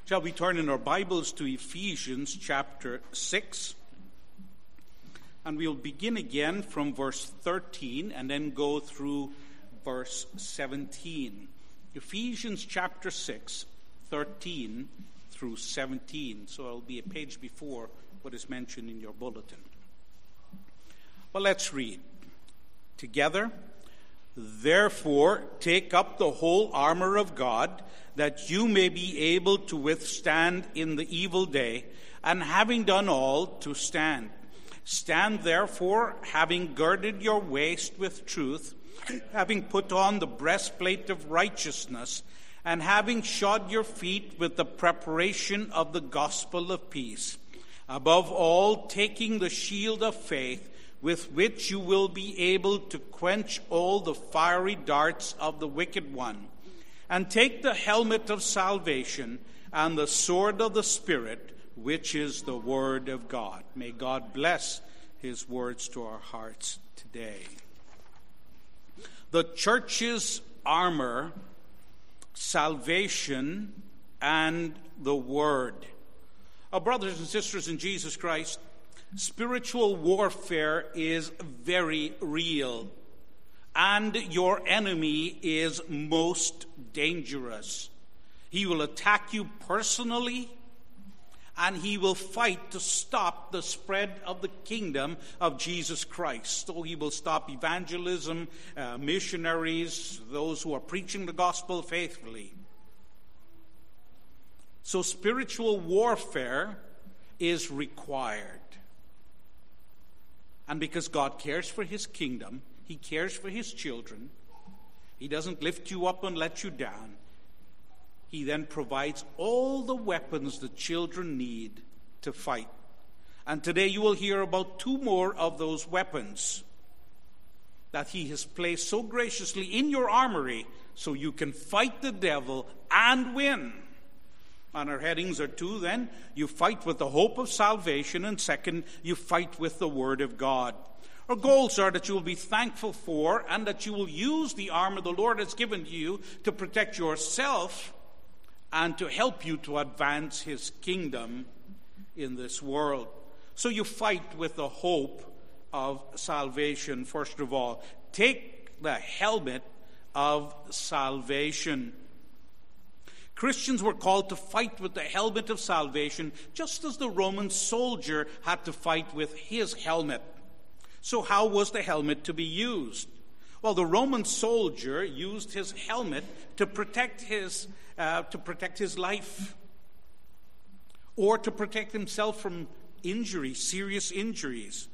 Shall we turn in our Bibles to Ephesians chapter 6? And we'll begin again from verse 13 and then go through verse 17. Ephesians chapter 6, 13 through 17. So it'll be a page before what is mentioned in your bulletin. Well, let's read together. Therefore, take up the whole armor of God, that you may be able to withstand in the evil day, and having done all, to stand. Stand therefore, having girded your waist with truth, having put on the breastplate of righteousness, and having shod your feet with the preparation of the gospel of peace. Above all, taking the shield of faith, with which you will be able to quench all the fiery darts of the wicked one. And take the helmet of salvation and the sword of the Spirit, which is the word of God. May God bless his words to our hearts today. The church's armor, salvation, and the word. Our brothers and sisters in Jesus Christ, spiritual warfare is very real, and your enemy is most dangerous. He will attack you personally, and he will fight to stop the spread of the kingdom of Jesus Christ. So he will stop evangelism, missionaries, those who are preaching the gospel faithfully. So spiritual warfare is required. And because God cares for his kingdom, he cares for his children, he doesn't lift you up and let you down. He then provides all the weapons the children need to fight. And today you will hear about two more of those weapons that he has placed so graciously in your armory so you can fight the devil and win. And our headings are two then. You fight with the hope of salvation, and second, you fight with the word of God. Our goals are that you will be thankful for and that you will use the armor the Lord has given to you to protect yourself and to help you to advance his kingdom in this world. So you fight with the hope of salvation. First of all, take the helmet of salvation. Christians were called to fight with the helmet of salvation, just as the Roman soldier had to fight with his helmet. So how was the helmet to be used? Well, the Roman soldier used his helmet to protect his life, or to protect himself from injuries, serious injuries.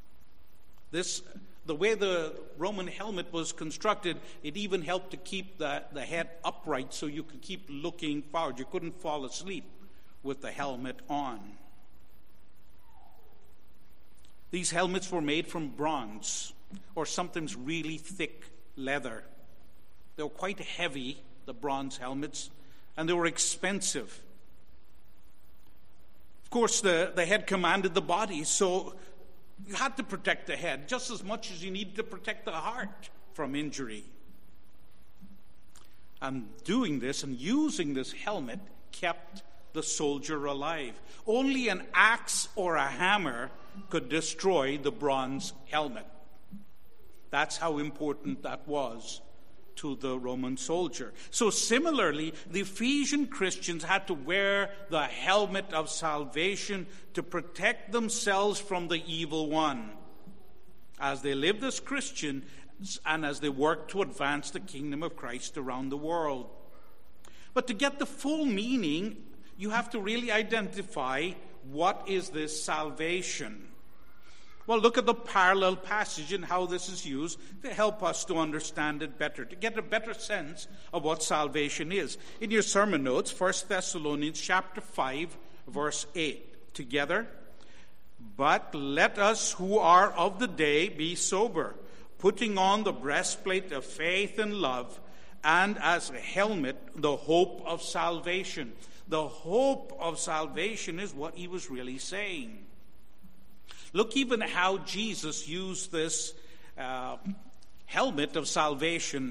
The way the Roman helmet was constructed, it even helped to keep the head upright so you could keep looking forward. You couldn't fall asleep with the helmet on. These helmets were made from bronze or sometimes really thick leather. They were quite heavy, the bronze helmets, and they were expensive. Of course, the head commanded the body, so you had to protect the head just as much as you needed to protect the heart from injury. And doing this and using this helmet kept the soldier alive. Only an axe or a hammer could destroy the bronze helmet. That's how important that was to the Roman soldier. So similarly, the Ephesian Christians had to wear the helmet of salvation to protect themselves from the evil one as they lived as Christians and as they worked to advance the kingdom of Christ around the world. But to get the full meaning, you have to really identify what is this salvation. Well, look at the parallel passage and how this is used to help us to understand it better, to get a better sense of what salvation is. In your sermon notes, 1 Thessalonians chapter 5, verse 8. Together, but let us who are of the day be sober, putting on the breastplate of faith and love, and as a helmet, the hope of salvation. The hope of salvation is what he was really saying. Look even how Jesus used this helmet of salvation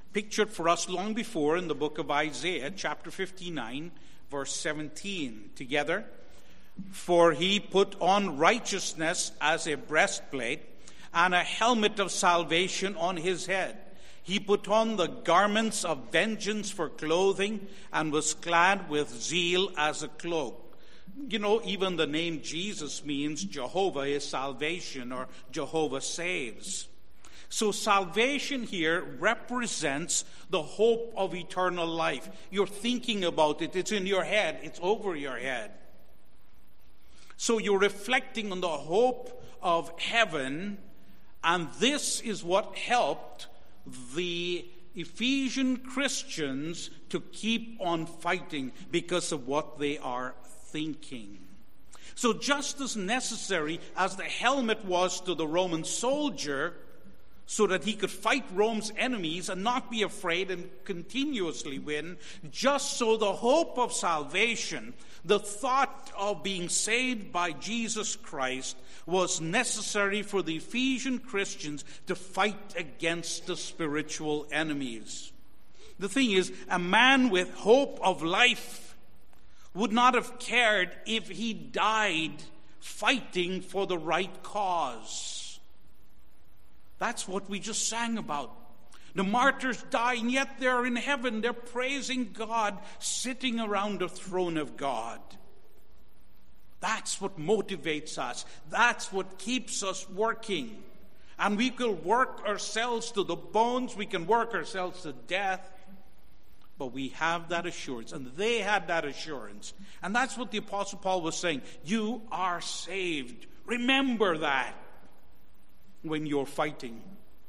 pictured for us long before in the book of Isaiah, chapter 59, verse 17. Together, for he put on righteousness as a breastplate, and a helmet of salvation on his head. He put on the garments of vengeance for clothing, and was clad with zeal as a cloak. You know, even the name Jesus means Jehovah is salvation, or Jehovah saves. So salvation here represents the hope of eternal life. You're thinking about it. It's in your head. It's over your head. So you're reflecting on the hope of heaven, and this is what helped the Ephesian Christians to keep on fighting because of what they are thinking. So just as necessary as the helmet was to the Roman soldier, so that he could fight Rome's enemies and not be afraid and continuously win, just so the hope of salvation, the thought of being saved by Jesus Christ, was necessary for the Ephesian Christians to fight against the spiritual enemies. The thing is, a man with hope of life would not have cared if he died fighting for the right cause. That's what we just sang about. The martyrs die, and yet they're in heaven. They're praising God, sitting around the throne of God. That's what motivates us. That's what keeps us working. And we can work ourselves to the bones. We can work ourselves to death. But we have that assurance. And they had that assurance. And that's what the Apostle Paul was saying. You are saved. Remember that when you're fighting.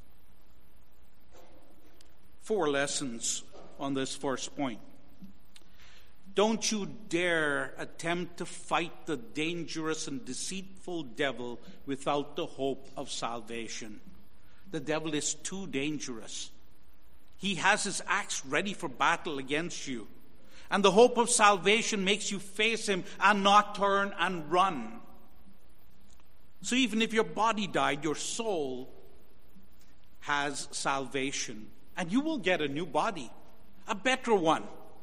4 lessons on this first point. Don't you dare attempt to fight the dangerous and deceitful devil without the hope of salvation. The devil is too dangerous. He has his axe ready for battle against you. And the hope of salvation makes you face him and not turn and run. So even if your body died, your soul has salvation. And you will get a new body, a better one,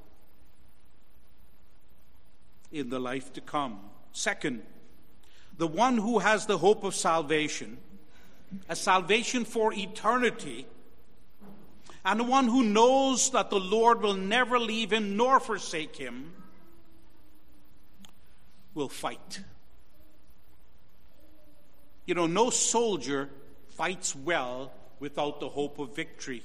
in the life to come. Second, the one who has the hope of salvation, a salvation for eternity, and the one who knows that the Lord will never leave him nor forsake him, will fight. You know, no soldier fights well without the hope of victory.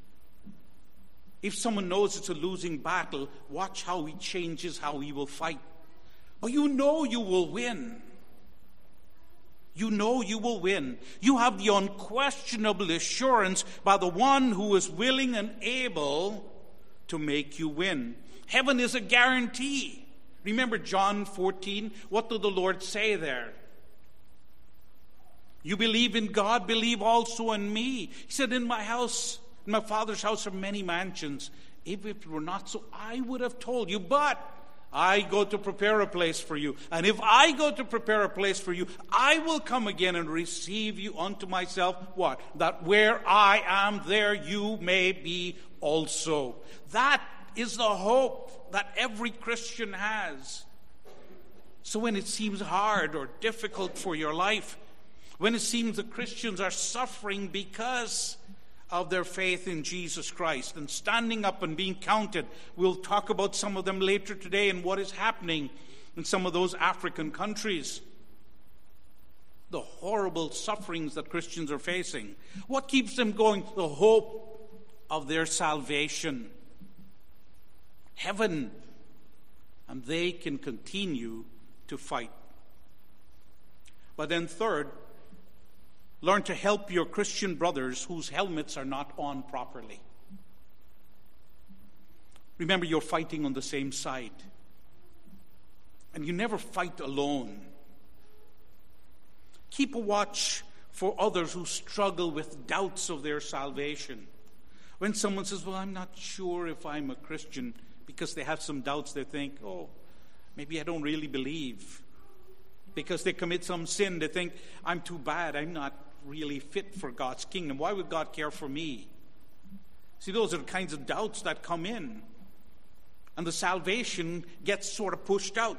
If someone knows it's a losing battle, watch how he changes how he will fight. But you know you will win. You know you will win. You have the unquestionable assurance by the one who is willing and able to make you win. Heaven is a guarantee. Remember John 14? What did the Lord say there? You believe in God, believe also in me. He said, in my Father's house are many mansions. If it were not so, I would have told you, but I go to prepare a place for you. And if I go to prepare a place for you, I will come again and receive you unto myself. What? That where I am, there you may be also. That is the hope that every Christian has. So when it seems hard or difficult for your life, when it seems the Christians are suffering because of their faith in Jesus Christ and standing up and being counted. We'll talk about some of them later today and what is happening in some of those African countries. The horrible sufferings that Christians are facing. What keeps them going? The hope of their salvation. Heaven. And they can continue to fight. But then third, learn to help your Christian brothers whose helmets are not on properly. Remember, you're fighting on the same side. And you never fight alone. Keep a watch for others who struggle with doubts of their salvation. When someone says, well, I'm not sure if I'm a Christian, because they have some doubts, they think, oh, maybe I don't really believe. Because they commit some sin, they think, I'm too bad, I'm not really fit for God's kingdom. Why would God care for me? See, those are the kinds of doubts that come in. And the salvation gets sort of pushed out.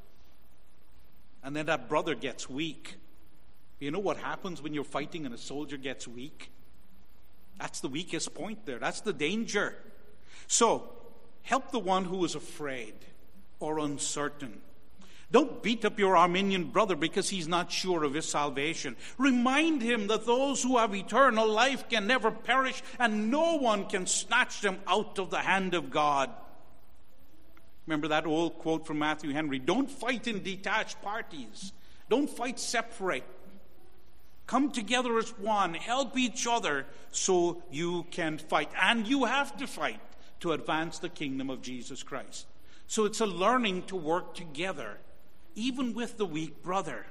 And then that brother gets weak. You know what happens when you're fighting and a soldier gets weak? That's the weakest point there. That's the danger. So, help the one who is afraid or uncertain. Don't beat up your Arminian brother because he's not sure of his salvation. Remind him that those who have eternal life can never perish, and no one can snatch them out of the hand of God. Remember that old quote from Matthew Henry, don't fight in detached parties. Don't fight separate. Come together as one. Help each other so you can fight. And you have to fight to advance the kingdom of Jesus Christ. So it's a learning to work together, even with the weak brother.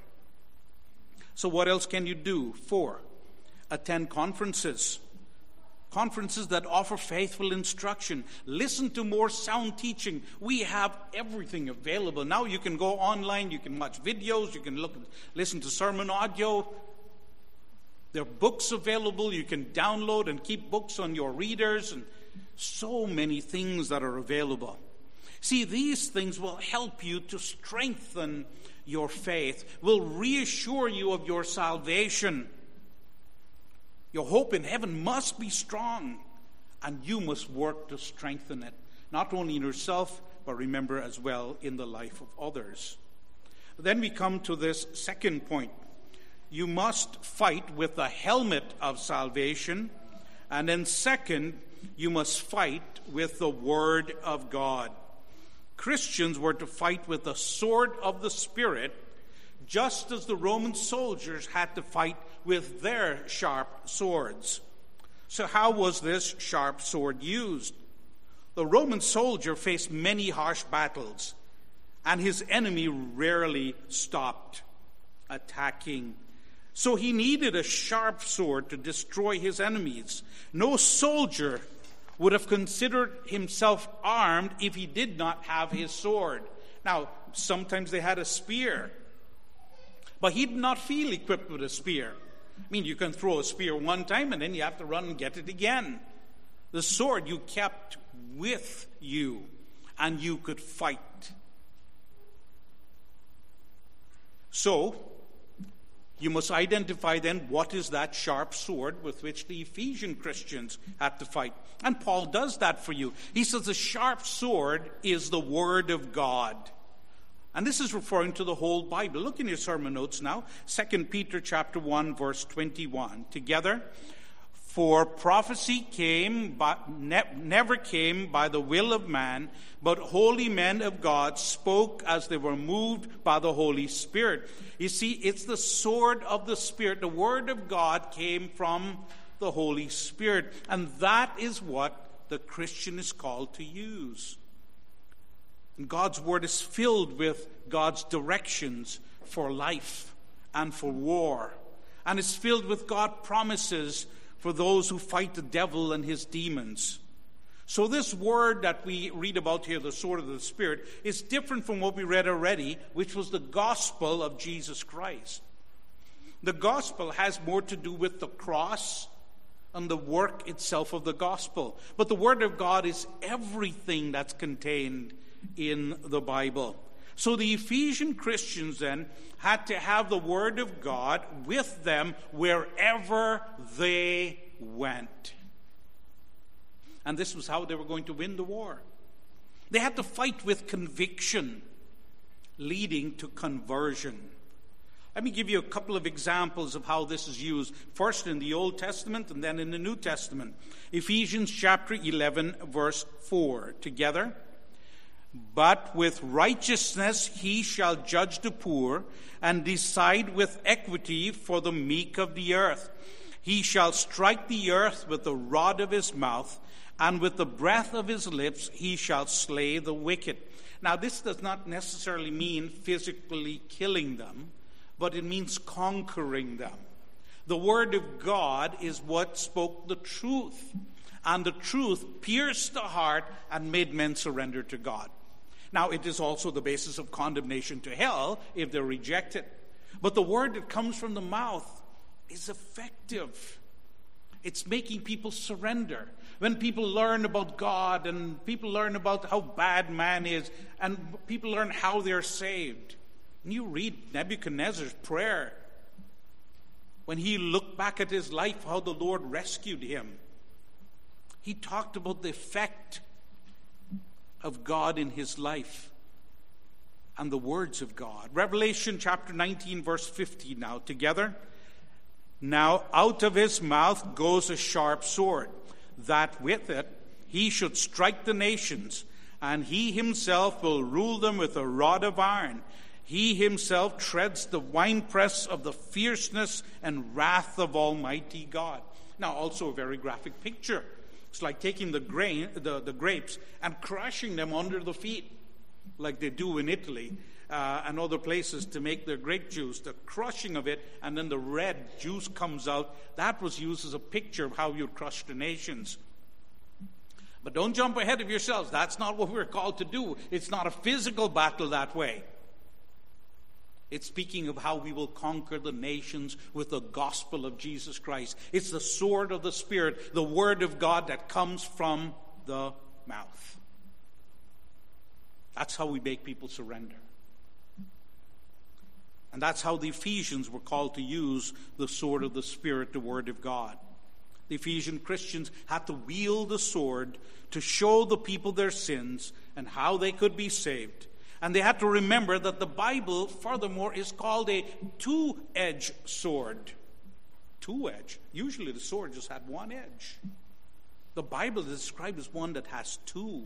So what else can you do? 4, attend conferences. Conferences that offer faithful instruction. Listen to more sound teaching. We have everything available. Now you can go online, you can watch videos, you can listen to sermon audio. There are books available. You can download and keep books on your readers, and so many things that are available. See, these things will help you to strengthen your faith, will reassure you of your salvation. Your hope in heaven must be strong, and you must work to strengthen it, not only in yourself, but remember as well in the life of others. Then we come to this second point. You must fight with the helmet of salvation, and then second, you must fight with the Word of God. Christians were to fight with the sword of the Spirit, just as the Roman soldiers had to fight with their sharp swords. So how was this sharp sword used? The Roman soldier faced many harsh battles, and his enemy rarely stopped attacking. So he needed a sharp sword to destroy his enemies. No soldier would have considered himself armed if he did not have his sword. Now, sometimes they had a spear, but he did not feel equipped with a spear. I mean, you can throw a spear one time and then you have to run and get it again. The sword you kept with you, and you could fight. So, you must identify then what is that sharp sword with which the Ephesian Christians had to fight. And Paul does that for you. He says the sharp sword is the Word of God. And this is referring to the whole Bible. Look in your sermon notes now. 2 Peter chapter 1, verse 21. Together, for prophecy never came by the will of man, but holy men of God spoke as they were moved by the Holy Spirit. You see, it's the sword of the Spirit. The Word of God came from the Holy Spirit. And that is what the Christian is called to use. And God's Word is filled with God's directions for life and for war. And it's filled with God's promises for those who fight the devil and his demons. So this word that we read about here, the sword of the Spirit, is different from what we read already, which was the gospel of Jesus Christ. The gospel has more to do with the cross and the work itself of the gospel. But the Word of God is everything that's contained in the Bible. So the Ephesian Christians then had to have the Word of God with them wherever they went. And this was how they were going to win the war. They had to fight with conviction, leading to conversion. Let me give you a couple of examples of how this is used. First in the Old Testament and then in the New Testament. Ephesians chapter 11, verse 4. Together. But with righteousness he shall judge the poor, and decide with equity for the meek of the earth. He shall strike the earth with the rod of his mouth, and with the breath of his lips he shall slay the wicked. Now this does not necessarily mean physically killing them, but it means conquering them. The Word of God is what spoke the truth, and the truth pierced the heart and made men surrender to God. Now, it is also the basis of condemnation to hell if they're rejected. But the word that comes from the mouth is effective. It's making people surrender. when people learn about God and people learn about how bad man is and people learn how they're saved. And you read Nebuchadnezzar's prayer when he looked back at his life, how the Lord rescued him. He talked about the effect of God in his life and the words of God. Revelation chapter 19, verse 50 now, together. Now out of his mouth goes a sharp sword, that with it he should strike the nations, and he himself will rule them with a rod of iron. He himself treads the winepress of the fierceness and wrath of Almighty God. Now, also a very graphic picture. It's like taking the grapes and crushing them under the feet, like they do in Italy and other places to make their grape juice. The crushing of it, and then the red juice comes out. That was used as a picture of how you'd crush the nations. But don't jump ahead of yourselves. That's not what we're called to do. It's not a physical battle that way. It's speaking of how we will conquer the nations with the gospel of Jesus Christ. It's the sword of the Spirit, the word of God that comes from the mouth. That's how we make people surrender. And that's how the Ephesians were called to use the sword of the Spirit, the word of God. The Ephesian Christians had to wield the sword to show the people their sins and how they could be saved. And they had to remember that the Bible, furthermore, is called a two-edged sword. Two-edged. Usually the sword just had one edge. The Bible is described as one that has two.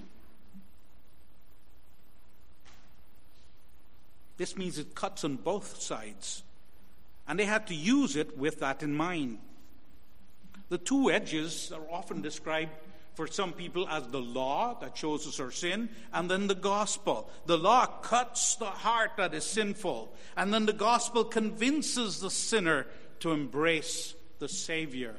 This means it cuts on both sides. And they had to use it with that in mind. The two edges are often described for some people as the law that shows us our sin, and then the gospel. The law cuts the heart that is sinful, and then the gospel convinces the sinner to embrace the Savior.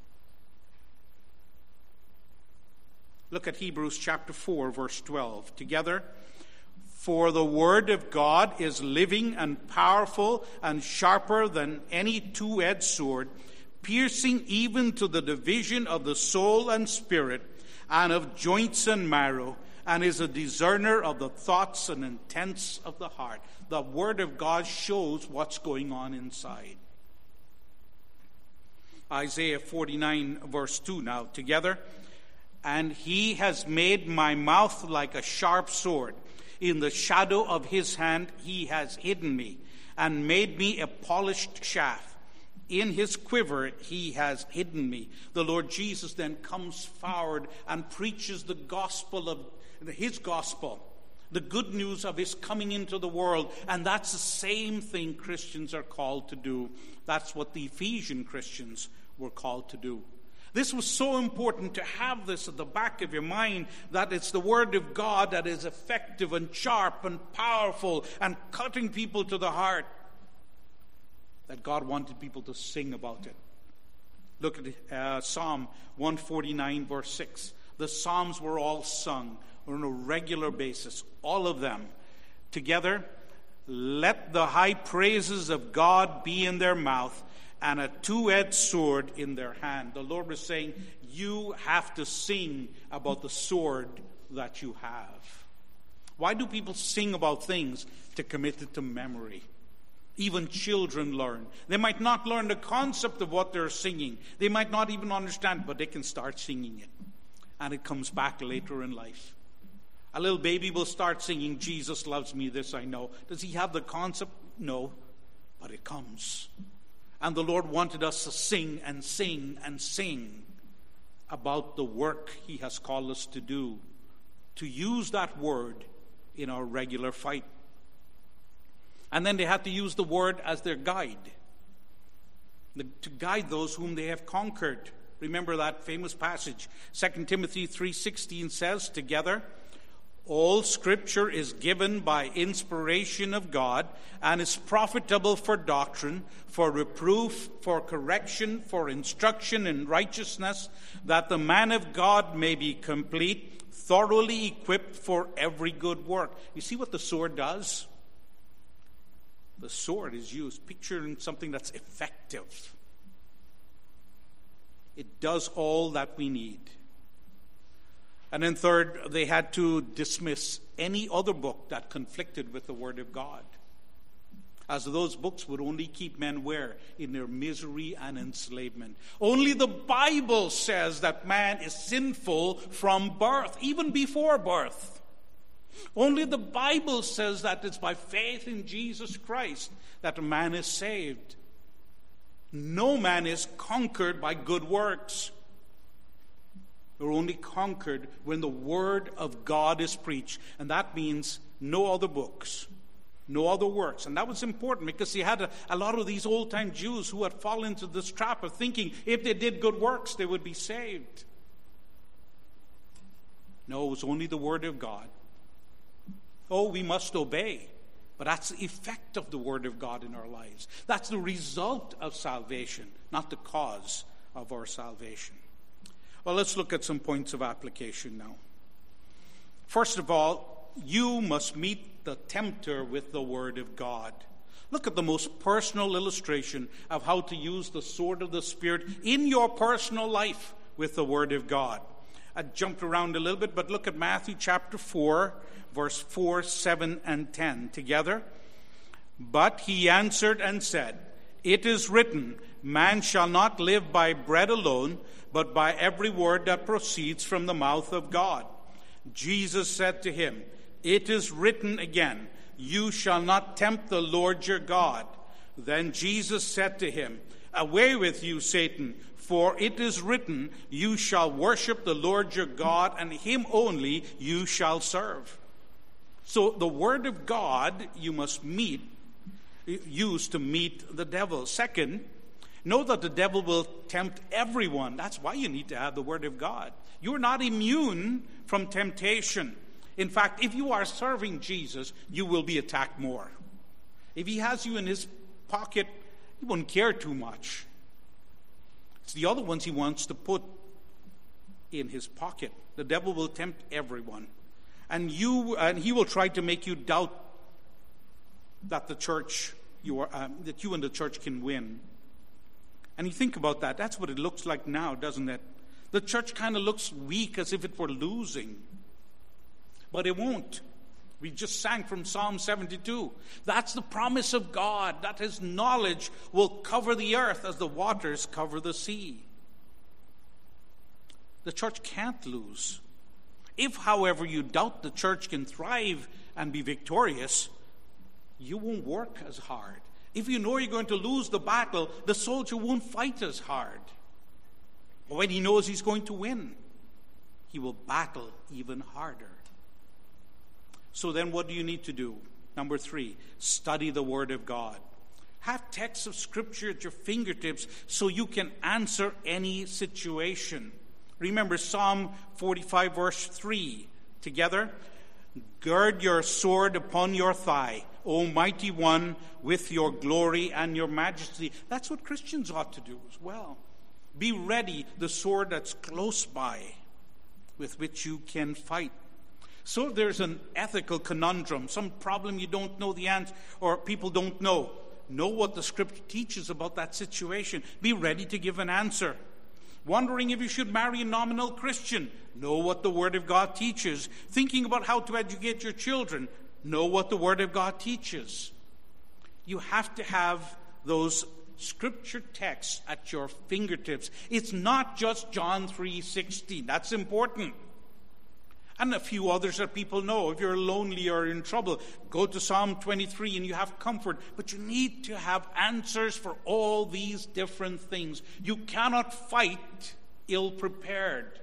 Look at Hebrews chapter 4, verse 12. Together. For the word of God is living and powerful and sharper than any two-edged sword, piercing even to the division of the soul and spirit, and of joints and marrow, and is a discerner of the thoughts and intents of the heart. The word of God shows what's going on inside. Isaiah 49, verse 2 now, together. And he has made my mouth like a sharp sword. In the shadow of his hand he has hidden me, and made me a polished shaft. In his quiver he has hidden me. The Lord Jesus then comes forward and preaches the gospel of his gospel, the good news of his coming into the world. And that's the same thing Christians are called to do. That's what the Ephesian Christians were called to do. This was so important to have this at the back of your mind, that it's the word of God that is effective and sharp and powerful and cutting people to the heart, that God wanted people to sing about it. Look at Psalm 149, verse 6. The Psalms were all sung on a regular basis, all of them. Together, let the high praises of God be in their mouth, and a two-edged sword in their hand. The Lord was saying, you have to sing about the sword that you have. Why do people sing about things? To commit it to memory. Even children learn. They might not learn the concept of what they're singing. They might not even understand, but they can start singing it. And it comes back later in life. A little baby will start singing, Jesus loves me, this I know. Does he have the concept? No, but it comes. And the Lord wanted us to sing and sing and sing about the work he has called us to do, to use that word in our regular fight. And then they had to use the word as their guide, to guide those whom they have conquered. Remember that famous passage, 2 Timothy 3:16 says, together, all Scripture is given by inspiration of God and is profitable for doctrine, for reproof, for correction, for instruction in righteousness, that the man of God may be complete, thoroughly equipped for every good work. You see what the sword does? The sword is used, picturing something that's effective. It does all that we need. And then third, they had to dismiss any other book that conflicted with the Word of God, as those books would only keep men where? In their misery and enslavement. Only the Bible says that man is sinful from birth, even before birth. Only the Bible says that it's by faith in Jesus Christ that a man is saved. No man is conquered by good works. They're only conquered when the Word of God is preached. And that means no other books, no other works. And that was important because you had a lot of these old-time Jews who had fallen into this trap of thinking if they did good works, they would be saved. No, it was only the Word of God. Oh, we must obey. But that's the effect of the Word of God in our lives. That's the result of salvation, not the cause of our salvation. Well, let's look at some points of application now. First of all, you must meet the tempter with the Word of God. Look at the most personal illustration of how to use the sword of the Spirit in your personal life with the Word of God. I jumped around a little bit, but look at Matthew chapter 4, verse 4, 7, and 10 together. But he answered and said, "It is written, man shall not live by bread alone, but by every word that proceeds from the mouth of God." Jesus said to him, "It is written again, you shall not tempt the Lord your God." Then Jesus said to him, "Away with you, Satan, for it is written, you shall worship the Lord your God, and him only you shall serve." So the Word of God you must use to meet the devil. Second, know that the devil will tempt everyone. That's why you need to have the Word of God. You're not immune from temptation. In fact, if you are serving Jesus, you will be attacked more. If he has you in his pocket, he won't care too much. It's the other ones he wants to put in his pocket. The devil will tempt everyone. And he will try to make you doubt that that you and the church can win. And you think about that. That's what it looks like now, doesn't it? The church kind of looks weak, as if it were losing. But it won't. We just sang from Psalm 72. That's the promise of God, that his knowledge will cover the earth as the waters cover the sea. The church can't lose. If, however, you doubt the church can thrive and be victorious, you won't work as hard. If you know you're going to lose the battle, the soldier won't fight as hard. But when he knows he's going to win, he will battle even harder. So then what do you need to do? Number 3, study the Word of God. Have texts of Scripture at your fingertips so you can answer any situation. Remember Psalm 45, verse 3. Together, gird your sword upon your thigh, O mighty one, with your glory and your majesty. That's what Christians ought to do as well. Be ready, the sword that's close by, with which you can fight. So there's an ethical conundrum, some problem you don't know the answer, or people don't know. Know what the Scripture teaches about that situation. Be ready to give an answer. Wondering if you should marry a nominal Christian. Know what the Word of God teaches. Thinking about how to educate your children. Know what the Word of God teaches. You have to have those Scripture texts at your fingertips. It's not just John 3:16. That's important. And a few others that people know. If you're lonely or in trouble, go to Psalm 23 and you have comfort. But you need to have answers for all these different things. You cannot fight ill-prepared.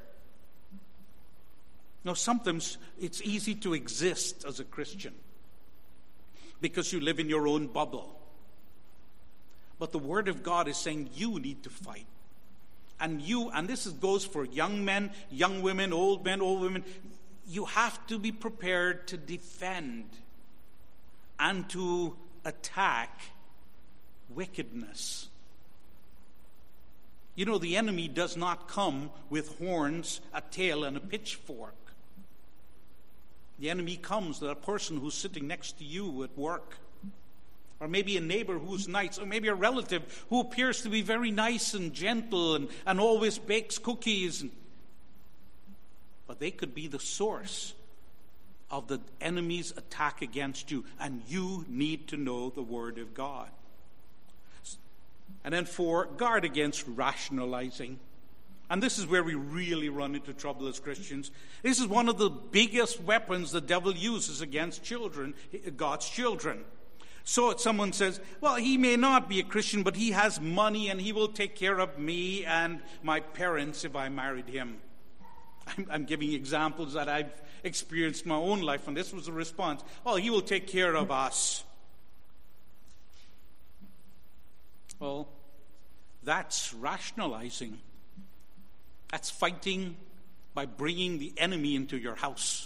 Now, sometimes it's easy to exist as a Christian because you live in your own bubble. But the Word of God is saying you need to fight. And this goes for young men, young women, old women. You have to be prepared to defend and to attack wickedness. You know, the enemy does not come with horns, a tail, and a pitchfork. The enemy comes to a person who's sitting next to you at work, or maybe a neighbor who's nice, or maybe a relative who appears to be very nice and gentle and always bakes cookies. but they could be the source of the enemy's attack against you, and you need to know the Word of God. And then 4, guard against rationalizing. And this is where we really run into trouble as Christians. This is one of the biggest weapons the devil uses against children, God's children. So someone says, well, he may not be a Christian, but he has money and he will take care of me and my parents if I married him. I'm giving examples that I've experienced in my own life, and this was the response. Oh, he will take care of us. Well, that's rationalizing. That's fighting by bringing the enemy into your house.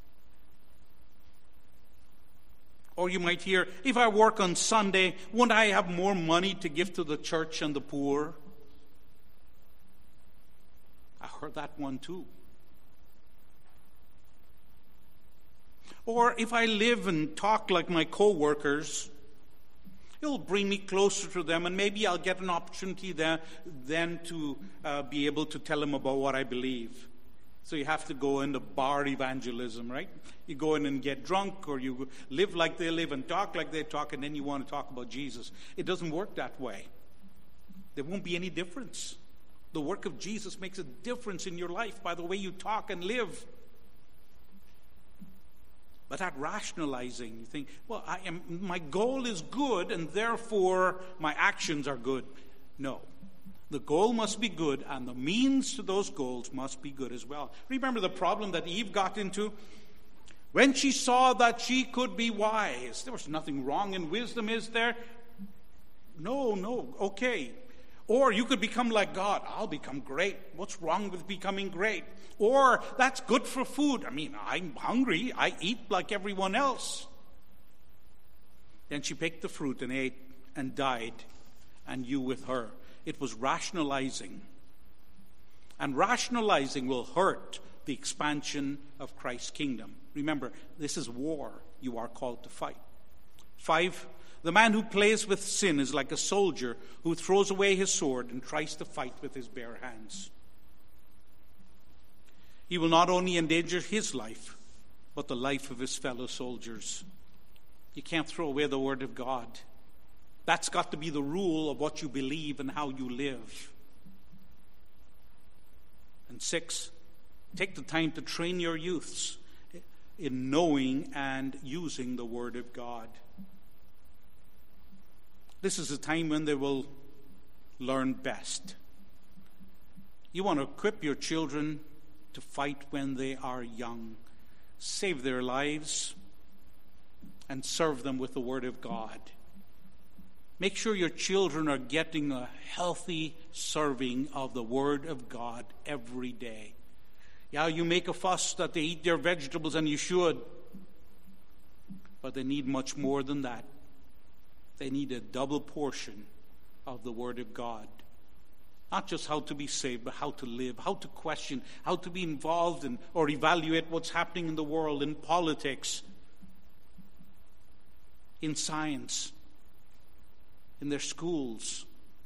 Or you might hear, if I work on Sunday, won't I have more money to give to the church and the poor? I heard that one too. Or if I live and talk like my co-workers, it'll bring me closer to them, and maybe I'll get an opportunity then to be able to tell them about what I believe. So you have to go into bar evangelism, right? You go in and get drunk, or you live like they live and talk like they talk, and then you want to talk about Jesus. It doesn't work that way. There won't be any difference. The work of Jesus makes a difference in your life by the way you talk and live. But that rationalizing, you think, well, my goal is good, and therefore my actions are good. No. The goal must be good, and the means to those goals must be good as well. Remember the problem that Eve got into? When she saw that she could be wise, there was nothing wrong in wisdom, is there? No, okay. Or you could become like God. I'll become great. What's wrong with becoming great? Or that's good for food. I mean, I'm hungry. I eat like everyone else. Then she picked the fruit and ate and died, and you with her. It was rationalizing. And rationalizing will hurt the expansion of Christ's kingdom. Remember, this is war you are called to fight. 5, the man who plays with sin is like a soldier who throws away his sword and tries to fight with his bare hands. He will not only endanger his life, but the life of his fellow soldiers. You can't throw away the Word of God. That's got to be the rule of what you believe and how you live. And 6, take the time to train your youths in knowing and using the Word of God. This is a time when they will learn best. You want to equip your children to fight when they are young. Save their lives and serve them with the Word of God. Make sure your children are getting a healthy serving of the Word of God every day. Yeah, you make a fuss that they eat their vegetables, and you should. But they need much more than that. They need a double portion of the Word of God. Not just how to be saved, but how to live, how to question, how to be involved in or evaluate what's happening in the world, in politics, in science, in their schools.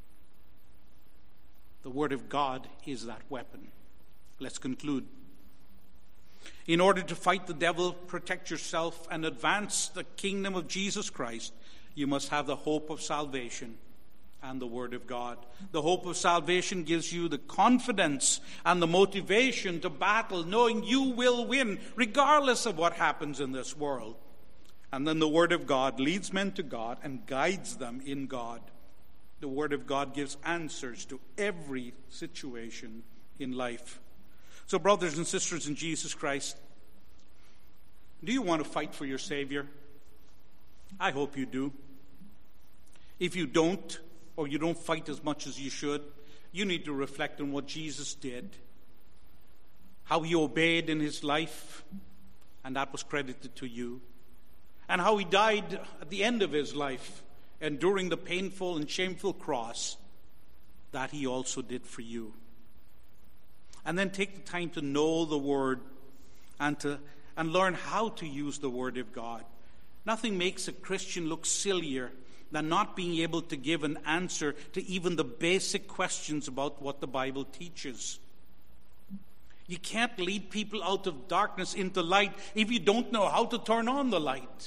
The Word of God is that weapon. Let's conclude. In order to fight the devil, protect yourself, and advance the kingdom of Jesus Christ, you must have the hope of salvation and the Word of God. The hope of salvation gives you the confidence and the motivation to battle, knowing you will win, regardless of what happens in this world. And then the Word of God leads men to God and guides them in God. The Word of God gives answers to every situation in life. So, brothers and sisters in Jesus Christ, do you want to fight for your Savior? I hope you do. If you don't, or you don't fight as much as you should, you need to reflect on what Jesus did, how he obeyed in his life, and that was credited to you, and how he died at the end of his life, enduring the painful and shameful cross that he also did for you. And then take the time to know the Word and learn how to use the Word of God. Nothing makes a Christian look sillier than not being able to give an answer to even the basic questions about what the Bible teaches. You can't lead people out of darkness into light if you don't know how to turn on the light.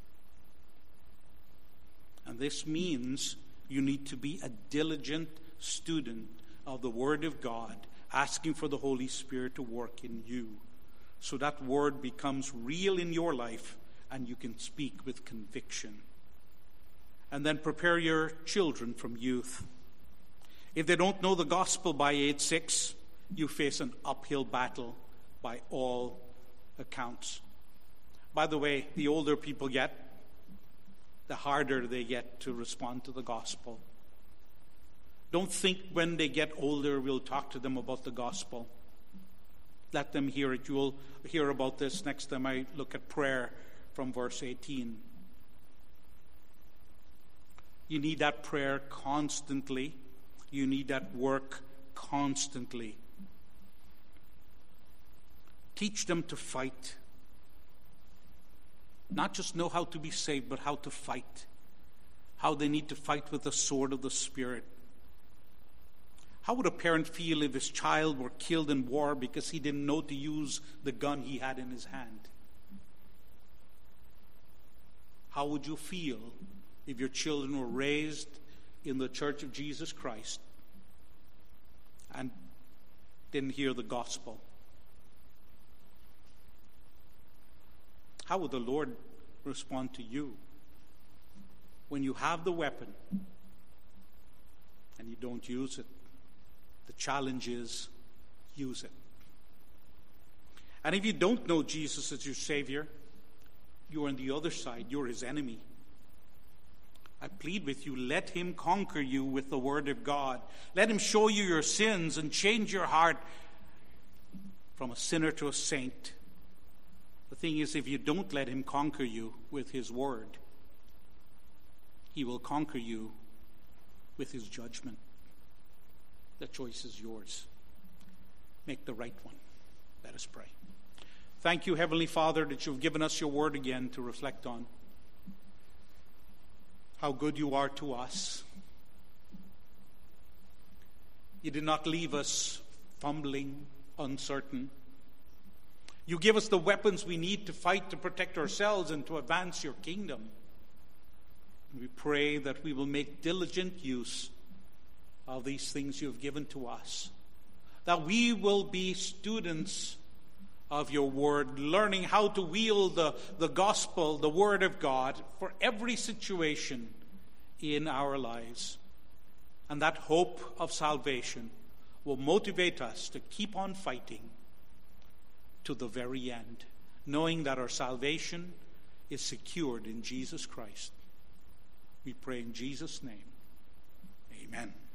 And this means you need to be a diligent student of the Word of God, asking for the Holy Spirit to work in you, so that Word becomes real in your life and you can speak with conviction. And then prepare your children from youth. If they don't know the gospel by age 6, you face an uphill battle by all accounts. By the way, the older people get, the harder they get to respond to the gospel. Don't think when they get older we'll talk to them about the gospel. Let them hear it. You'll hear about this next time I look at prayer from verse 18. You need that prayer constantly. You need that work constantly. Teach them to fight. Not just know how to be saved, but how to fight. How they need to fight with the sword of the Spirit. How would a parent feel if his child were killed in war because he didn't know to use the gun he had in his hand? How would you feel if your children were raised in the Church of Jesus Christ and didn't hear the gospel? How would the Lord respond to you when you have the weapon and you don't use it? The challenge is, use it. And if you don't know Jesus as your Savior, you're on the other side. You're his enemy. I plead with you, let him conquer you with the Word of God. Let him show you your sins and change your heart from a sinner to a saint. The thing is, if you don't let him conquer you with his Word, he will conquer you with his judgment. The choice is yours. Make the right one. Let us pray. Thank you, Heavenly Father, that you've given us your Word again to reflect on. How good you are to us. You did not leave us fumbling, uncertain. You give us the weapons we need to fight, to protect ourselves, and to advance your kingdom. We pray that we will make diligent use of these things you have given to us. That we will be students of your word, learning how to wield the gospel, the Word of God, for every situation in our lives. And that hope of salvation will motivate us to keep on fighting to the very end, knowing that our salvation is secured in Jesus Christ. We pray in Jesus' name. Amen.